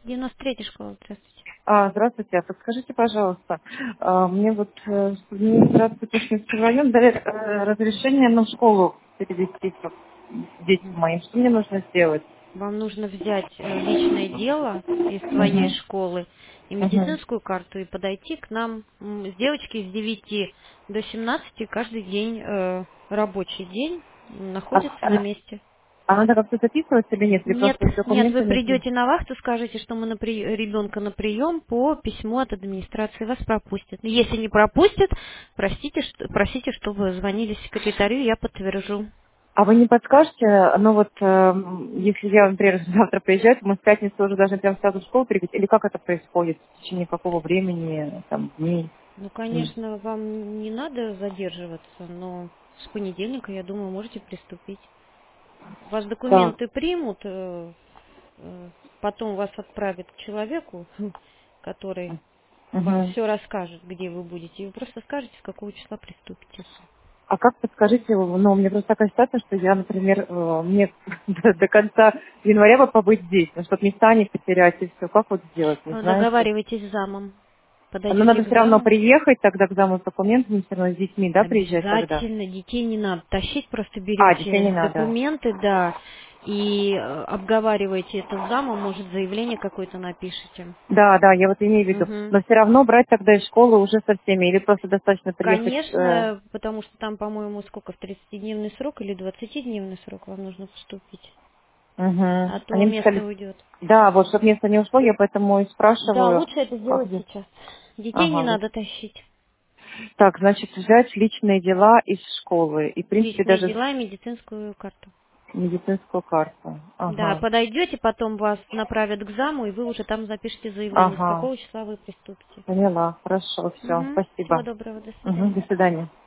93-я школа, здравствуйте. Здравствуйте. Подскажите, пожалуйста, мне вот в администрацию Пушкинского района дали разрешение на школу перевести детям Мгм. моим. Что мне нужно сделать? Вам нужно взять личное дело из своей Угу. школы и Угу. медицинскую карту и подойти к нам с девочки с 9 до 17 каждый день, рабочий день, А, находится на а- месте. а надо как-то записываться или нет? Или Нет, просто с нет, вы документами? придете на вахту, скажете, что мы ребенка на прием по письму от администрации, вас пропустят. Если не пропустят, просите, чтобы звонили секретарю, я подтвержу. А вы не подскажете, ну вот, если я, например, завтра приезжаю, то мы в пятницу уже должны прям сразу в школу перейти, или как это происходит, в течение какого времени, там, дней? Ну, конечно, вам не надо задерживаться, но с понедельника, я думаю, можете приступить. Вас Так. документы примут, потом вас отправят к человеку, который вам Мгм. все расскажет, где вы будете, и вы просто скажете, с какого числа приступите. А как подскажите, ну, у меня просто такая ситуация, что я, например, мне до конца января бы побыть здесь, ну, чтобы места не потерять и все. Как вот сделать, не знаете? Договаривайтесь с замом, Но подойдете надо к все равно заму. приехать тогда к заму с документами, все равно с детьми, да, приезжать тогда? Обязательно, детей не надо тащить, просто Детей не берете надо. документы, да, и обговариваете это с замом, может, заявление какое-то напишите. Да, да, я вот имею в виду. Мгм. Но все равно брать тогда из школы уже со всеми, или просто достаточно приехать. Конечно, потому что там, по-моему, сколько, в 30-дневный срок или 20-дневный срок вам нужно поступить, Мгм. а то Они мне место сказали, уйдет. да, вот, чтобы место не ушло, я поэтому и Да, спрашиваю, лучше это как сделать здесь. сейчас. Детей не Ага, вот. надо тащить. Так, значит, взять личные дела из школы. И, в принципе, Личные даже дела и медицинскую карту. медицинскую карту. Да, Ага. подойдете, потом вас направят к заму, и вы уже там запишите заявление, с Ага. какого числа вы приступите. Поняла. Хорошо, все. Угу. Всего Спасибо. доброго, до Мгм, свидания. до свидания.